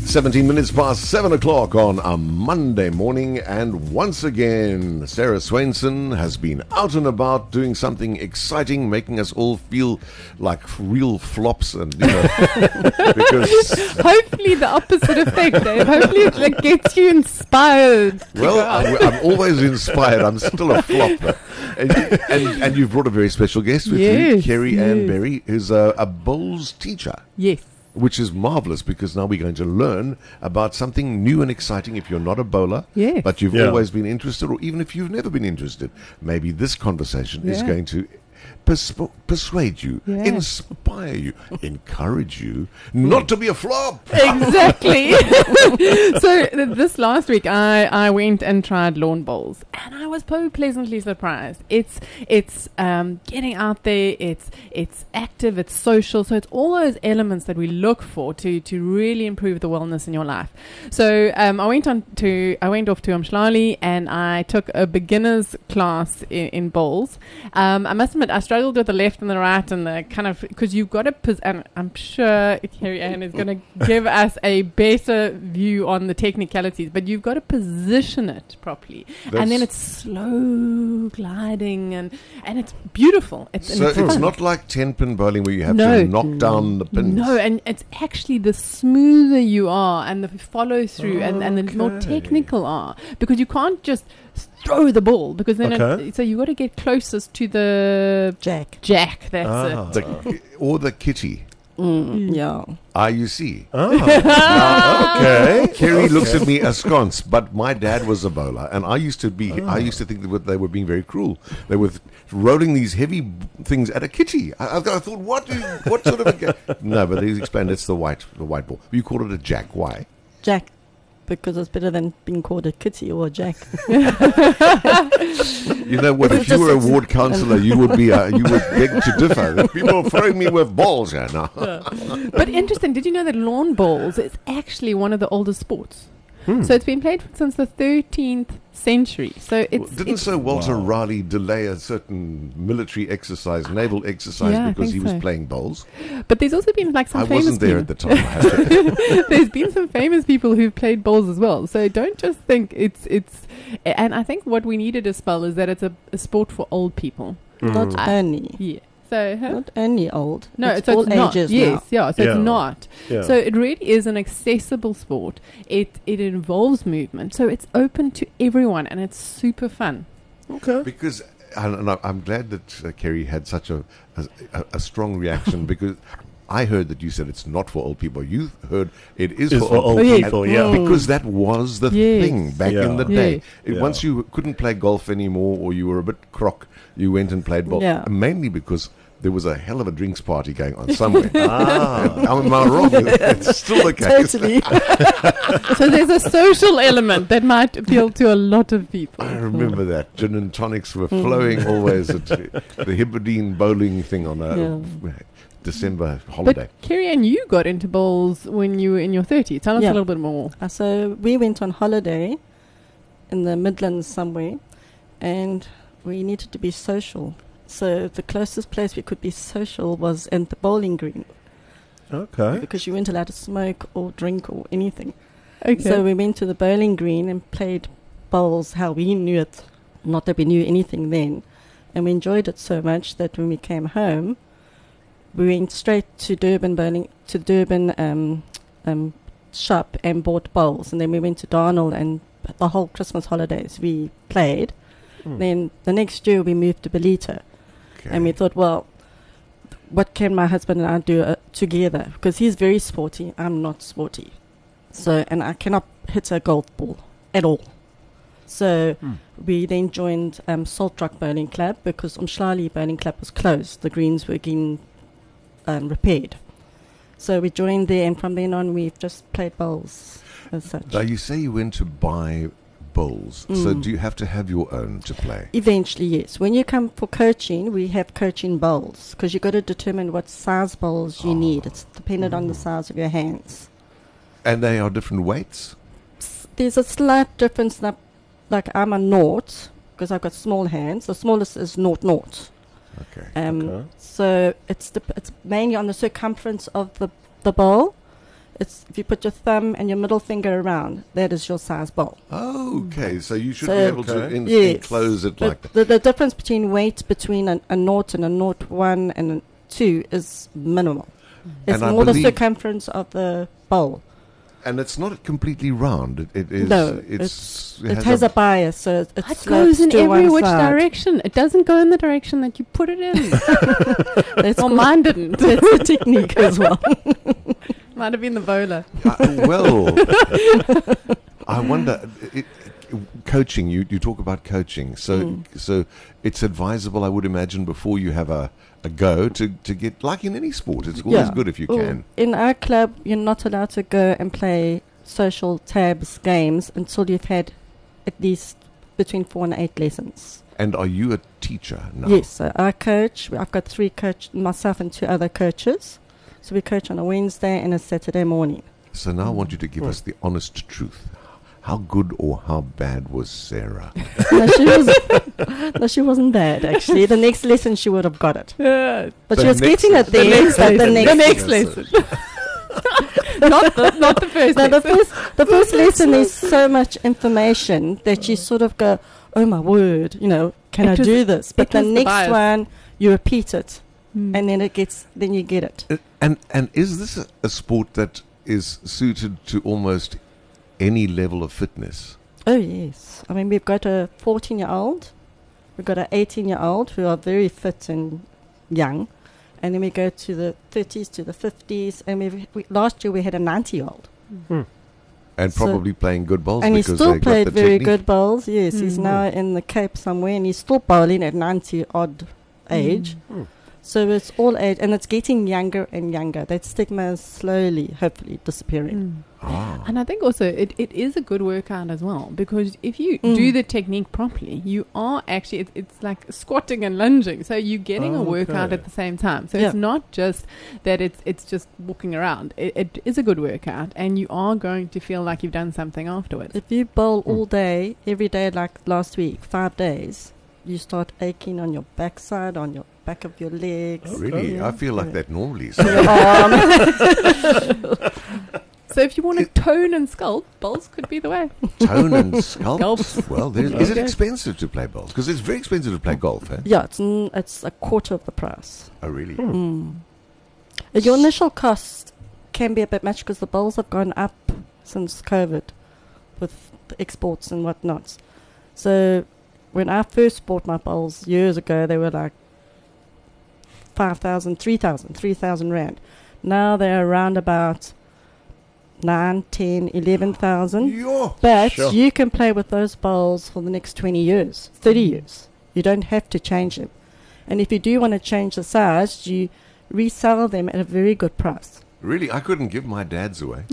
17 minutes past 7 o'clock on a Monday morning, and once again, Sarah Swainson has been out and about doing something exciting, making us all feel like real flops, and because Hopefully the opposite effect, Dave. Hopefully it like, gets you inspired. I'm always inspired. I'm still a flop, though. And you've brought a very special guest with you, Yes, Kerry Ann yes. Berry, who's a bowls teacher. Yes. Which is marvelous, because now we're going to learn about something new and exciting. If you're not a bowler, Yes. but you've always been interested, or even if you've never been interested, maybe this conversation is going to persuade you, inspire you, encourage you not to be a flop. Exactly. So this last week, I went and tried lawn bowls, and I was so pleasantly surprised. It's getting out there. It's active. It's social. So it's all those elements that we look for to really improve the wellness in your life. So I went off to Umhlali, and I took a beginner's class in bowls. I must admit, I struggled with the left and the right, and the kind of, because you've got to, and I'm sure Kerry Ann is going to give us a better view on the technicalities, but you've got to position it properly, and then it's slow gliding, and it's beautiful. It's not like 10-pin bowling where you have to knock down the pins. No, and it's actually the smoother you are, and the follow through, and the more technical are, because you can't just throw the ball, because then so you got to get closest to the jack. That's it. Or the kitty. Yeah. You see. Okay. Kerry looks at me askance, but my dad was a bowler, and I used to think that they were being very cruel. They were rolling these heavy things at a kitty. I thought, what sort of a no, but they explained it's the white ball. You call it a jack. Why? Jack, because it's better than being called a kitty or a jack. You know what? If you were a ward councillor, you would beg to differ. People are throwing me with balls here now. But interesting, did you know that lawn bowls is actually one of the oldest sports? So it's been played since the 13th century. So didn't Sir Walter Raleigh delay a certain military exercise, naval exercise, because he was playing bowls? But there's also been like some I famous wasn't there at the time. I have to. There's been some famous people who've played bowls as well. So don't just think it's. And I think what we needed to spell is that it's a sport for old people. Not only. Yeah. So not only old. No, it's so all it's not. ages Yes, now. yeah. So it's not. Yeah. So it really is an accessible sport. It involves movement, so it's open to everyone, and it's super fun. Okay. Because and I'm glad that Kerry had such a strong reaction, because I heard that you said it's not for old people. You heard it is for old people. Yeah. Because that was the thing back in the day. Yeah. Once you couldn't play golf anymore, or you were a bit crock, you went and played bowls. Yeah. Mainly because there was a hell of a drinks party going on somewhere. Am I wrong? It's still the case. Totally. So there's a social element that might appeal to a lot of people. I remember that. Gin and tonics were flowing always at the Hibberdine bowling thing on a December holiday. But Kerry Ann, you got into bowls when you were in your 30s. Tell us a little bit more. So we went on holiday in the Midlands somewhere, and we needed to be social. So the closest place we could be social was in the bowling green. Okay. Because you weren't allowed to smoke or drink or anything. Okay. So we went to the bowling green and played bowls how we knew it, not that we knew anything then. And we enjoyed it so much that when we came home, we went straight to Durban shop and bought bowls. And then we went to Darnell, and the whole Christmas holidays we played. Then the next year we moved to Belita. And we thought, well, what can my husband and I do together? Because he's very sporty. I'm not sporty. So, and I cannot hit a golf ball at all. So we then joined Salt Rock Bowling Club, because Umhlali Bowling Club was closed. The greens were getting repaired. So we joined there, and from then on we've just played bowls as such. Now, you say you went to buy bowls. So do you have to have your own to play? Eventually, yes. When you come for coaching, we have coaching bowls, because you've got to determine what size bowls you need. It's dependent on the size of your hands. And they are different weights? There's a slight difference. Like I'm a naught, because I've got small hands. The smallest is 0.0. Okay. So it's mainly on the circumference of the bowl. It's if you put your thumb and your middle finger around, that is your size bowl. Okay, so you should So- be able to Okay. Yes. enclose it But like that. the difference between weight between a naught and a naught 1 and a 2 is minimal. It's And I more the believe- circumference of the bowl. And it's not completely round. It is. No, it has a bias, so it It slopes goes in to every one which side. direction. It doesn't go in the direction that you put it in. That's Well, called- mine didn't. That's the technique as well. Might have been the bowler. Well, I wonder. Coaching. You talk about coaching. So it's advisable, I would imagine, before you have a go to get, like in any sport. It's always good if you Well, can. In our club, you're not allowed to go and play social tabs games until you've had at least between 4 and 8 lessons. And are you a teacher now? Yes, so I coach. I've got 3 myself and 2 other coaches. So we coach on a Wednesday and a Saturday morning. So now I want you to give us the honest truth. How good or how bad was Sarah? No, she wasn't bad, actually. The next lesson she would have got it. Yeah. But The she was next getting it lesson. there. but the next, The next lesson. not the first No, lesson. the first lesson is so much information that you sort of go, oh my word, can I do this? But the was the next bias. one, you repeat it, Mm. and then you get it. And is this a sport that is suited to almost any level of fitness? Oh, yes. I mean, we've got a 14-year-old, we've got an 18-year-old who are very fit and young, and then we go to the 30s, to the 50s, and last year we had a 90-year-old. And So- probably playing good bowls And he because still they played got the very technique. good bowls. Yes, he's Mm. now in the Cape somewhere, and he's still bowling at 90-odd age. Mm. So it's all age, and it's getting younger and younger. That stigma is slowly, hopefully, disappearing. Mm. Ah. And I think also it is a good workout as well, because if you Mm. do the technique properly, you are actually, it's like squatting and lunging. So you're getting a workout Okay. at the same time. So Yeah. it's not just that it's just walking around. It is a good workout, and you are going to feel like you've done something afterwards. If you bowl all day, every day, like last week, 5 days, you start aching on your backside, on your back of your legs. Really? Yeah. I feel like Yeah. that normally. Your arm. So if you want to tone and sculpt, bowls could be the way. Tone and sculpt. Sculpt. Well, is it Okay. expensive to play bowls? Because it's very expensive to play golf, eh? Yeah, it's a quarter of the price. Oh, really? Your initial cost can be a bit much because the bowls have gone up since COVID with the exports and whatnot. So when I first bought my bowls years ago, they were like 5,000, 3,000 rand. Now they're around about 9, 10, 11,000. Yo. But Sure. you can play with those bowls for the next 20 years, 30 years. You don't have to change them. And if you do want to change the size, you resell them at a very good price. Really? I couldn't give my dad's away.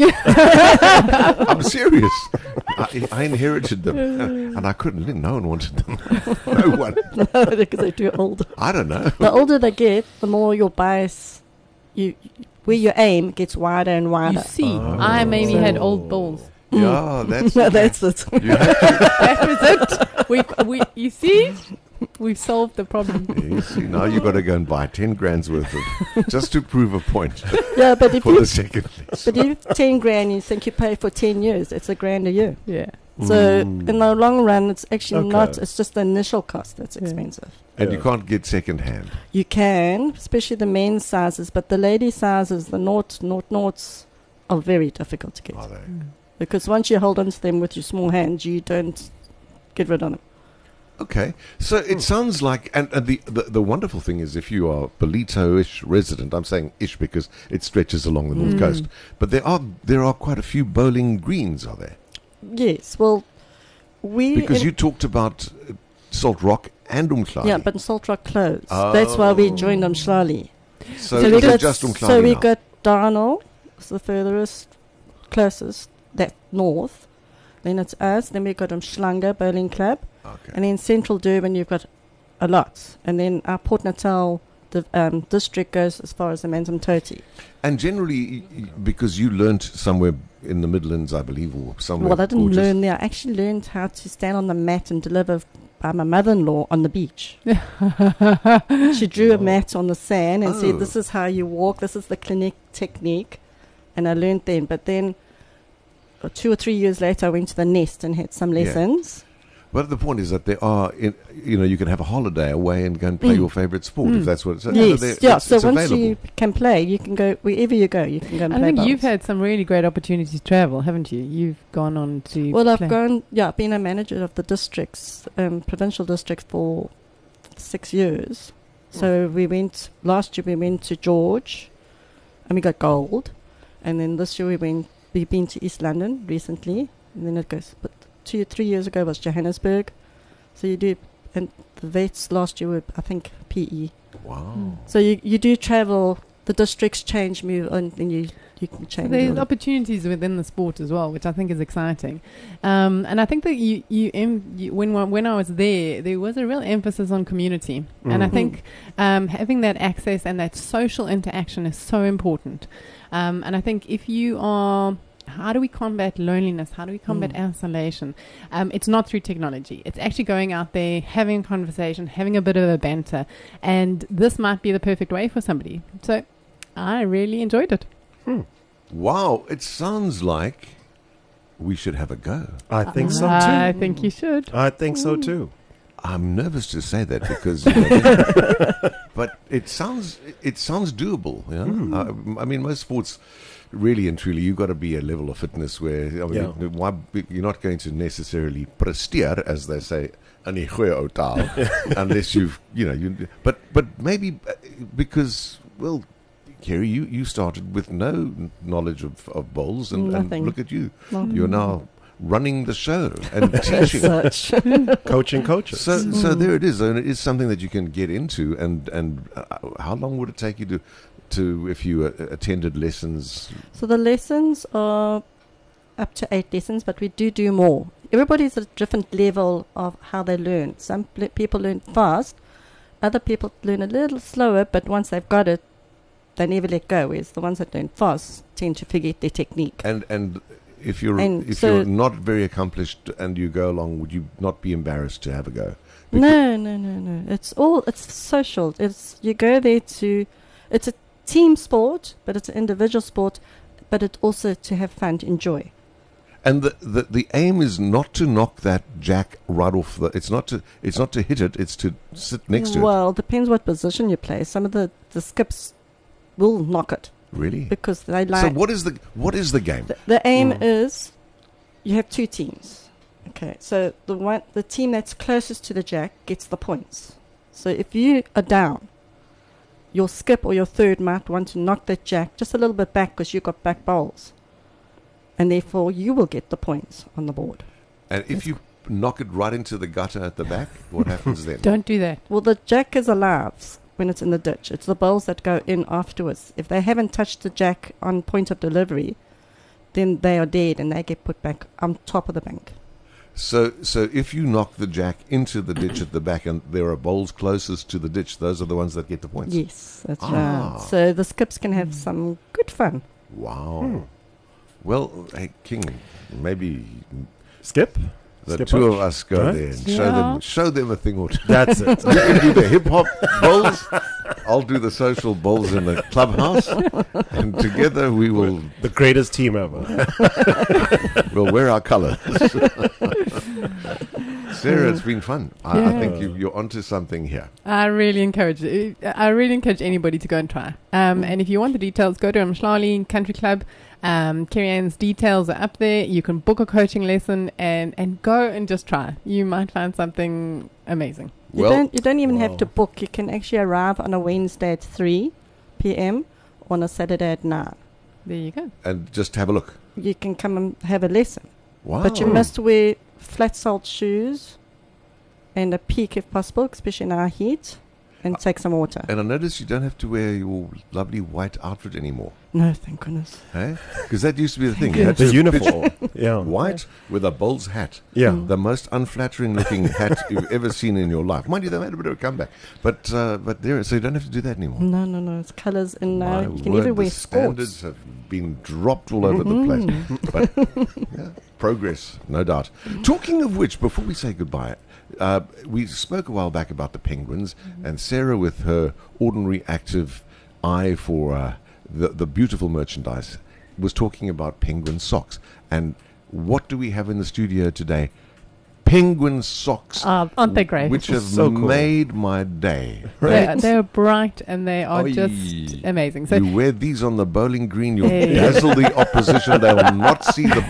I'm serious. I inherited them. And I couldn't. No one wanted them. No one. Because they're too old. I don't know. The older they get, the more your bias, where you aim gets wider and You wider. see, Oh. I maybe had old bowls. Yeah, that's No, that's it. You have to, That was it. You see, we've solved the problem. you see, now you've got to go and buy 10 grand's worth of, just to prove a point Yeah, but if for you the second place. but if 10 grand you think you pay for 10 years, it's $1,000 a year. Yeah. So in the long run, it's actually Okay. not. It's just the initial cost that's Yeah. expensive. And you Yeah. can't get second hand. You can, especially the men's sizes, but the lady sizes, the noughts, are very difficult to get. Are they? Because once you hold onto them with your small hands, you don't get rid of them. Okay, so it sounds like, and the wonderful thing is, if you are Ballito-ish resident, I'm saying ish because it stretches along the north coast, but there are quite a few bowling greens, are there? Yes, well, Because you talked about Salt Rock and Umhlali. yeah, but Salt Rock closed. That's why we joined Umhlali. so we is it got just Umhlali so we now? got Darnell, it's the furthest, closest, that north. Then it's us. Then we got Umhlanga Bowling Club. Okay. And in Central Durban, you've got a lot. And then our Port Natal district goes as far as the Manzimtoti. And generally, because you learnt somewhere in the Midlands, I believe, or somewhere Well, I didn't gorgeous. learn there. I actually learned how to stand on the mat and deliver by my mother-in-law on the beach. She drew a mat on the sand and Oh. said, this is how you walk, this is the clinic technique. and I learned then. But then 2 or 3 years later, I went to the Nest and had some Yeah. lessons. But the point is that there are, you can have a holiday away and go and play your favorite sport if that's what it's. Yes, so it's once available. you can play, you can go wherever you go. You can go and I play think bowls. you've had some really great opportunities to travel, haven't you? You've gone on to. Well, I've play. been a manager of the districts, provincial districts for 6 years. So last year we went to George and we got gold. And then this year we've been to East London recently. And then it goes, but 2 or 3 years ago was Johannesburg. So you do, and the vets last year were, I think, PE. Wow. So you do travel, the districts change, move on, and you can change. There's all of- opportunities within the sport as well, which I think is exciting. And I think that when I was there was a real emphasis on community. And I think having that access and that social interaction is so important. And I think if you are... How do we combat loneliness? How do we combat isolation? It's not through technology. It's actually going out there, having a conversation, having a bit of a banter. And this might be the perfect way for somebody. So I really enjoyed it. Wow, it sounds like we should have a go. I think so I too. think you should. I think so too. I'm nervous to say that because, but it sounds doable. You know? I mean, most sports, really and truly, you've got to be a level of fitness where you're not going to necessarily presteer, as they say, in die goeie ou taal, unless but maybe because, well, Kerry, you started with no knowledge of bowls, and Nothing. look at you. No. You're now running the show and teaching. Such. Coaching coaches. So there it is, and it is something that you can get into. And how long would it take you to if you attended lessons? So the lessons are up to 8 lessons, but we do more. Everybody's at a different level of how they learn. Some people learn fast, other people learn a little slower, but once they've got it, they never let go. Whereas the ones that learn fast tend to forget their technique. And if you're so you're not very accomplished and you go along, would you not be embarrassed to have a go? No. It's social. You go there it's a team sport, but it's an individual sport, but it's also to have fun, to enjoy. And the aim is not to knock that jack right off the. It's not to hit it. It's to sit next to it. Well, depends what position you play. Some of the skips will knock it Really? because they like. So what is the game? The aim is you have 2 teams. Okay, so the team that's closest to the jack gets the points. So if you are down, your skip or your third might want to knock that jack just a little bit back because you've got back bowls. And therefore you will get the points on the board. And if you knock it right into the gutter at the back, what happens then? Don't do that. Well, the jack is alive when it's in the ditch. It's the bowls that go in afterwards. If they haven't touched the jack on point of delivery, then they are dead and they get put back on top of the bank. So if you knock the jack into the ditch at the back and there are bowls closest to the ditch, those are the ones that get the points? Yes, that's Ah. right. So the skips can have some good fun. Wow. Well, hey, King, maybe Skip? the Skip two up. of us go Right. there and Yeah. show them a thing or two. That's it. You can do the hip hop bowls. I'll do the social bowls in the clubhouse, and together we will The greatest team ever. we'll wear our colours. Sarah, it's been fun. I think you're onto something here. I really encourage anybody to go and try. And if you want the details, go to Mshlali Country Club. Kerry Ann's details are up there. You can book a coaching lesson and go and just try. You might find something amazing. You don't even have to book. You can actually arrive on a Wednesday at 3 p.m. on a Saturday at 9. There you go. And just have a look. You can come and have a lesson. Wow. But you must wear flat-soled shoes and a peak if possible, especially in our heat, and take some water. And I notice you don't have to wear your lovely white outfit anymore. No, thank goodness. Hey? Because that used to be the thing. You had The to uniform. pitch Yeah. white with a bull's hat. Yeah. The most unflattering looking hat you've ever seen in your life. Mind you, they made a bit of a comeback. But there, so you don't have to do that anymore. No. It's colours in now. My You can word, even wear the standards skirts. have been dropped all over the place. But yeah, progress, no doubt. Talking of which, before we say goodbye, we spoke a while back about the penguins, and Sarah, with her ordinary active eye for the beautiful merchandise, was talking about penguin socks. And what do we have in the studio today? Penguin socks. Aren't they great? Which have So cool. made my day. They're bright and they are Oi. just amazing. So You wear these on the bowling green, you'll Hey. dazzle the opposition. They will not see the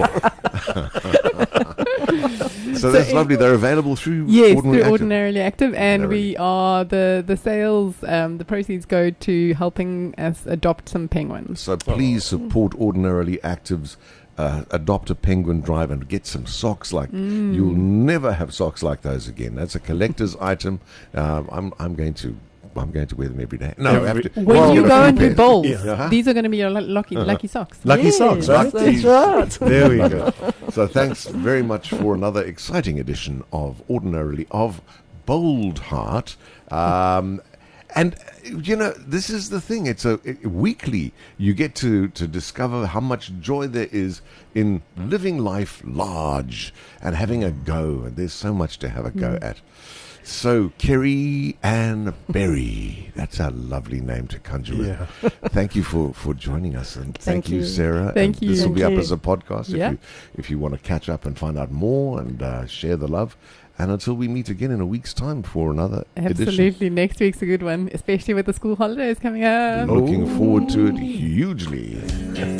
ball. So that's lovely. They're available through yes, Ordinary through Active. Ordinarily Active, and Ordinarily. we are the sales. The proceeds go to helping us adopt some penguins. So please support Ordinarily Active's Adopt a Penguin drive and get some socks like you'll never have socks like those again. That's a collector's item. I'm going to wear them every day. No, I have to. When well, you get a go few and do pairs. bowls, Uh-huh. these are going to be your lucky socks. Lucky Yes, socks, right? That's right. There we go. So thanks very much for another exciting edition of Ordinarily of Bold Heart. And you know, this is the thing. It's weekly. You get to discover how much joy there is in living life large and having a go. And there's so much to have a go at. So, Kerry Ann Berry, that's a lovely name to conjure with. Yeah. Thank you for joining us, and thank Thank you, you. Sarah. Thank And This you. will be Thank up you. as a podcast Yeah. if you want to catch up and find out more and share the love. And until we meet again in a week's time for another edition. Absolutely, next week's a good one, especially with the school holidays coming up. Looking forward to it hugely.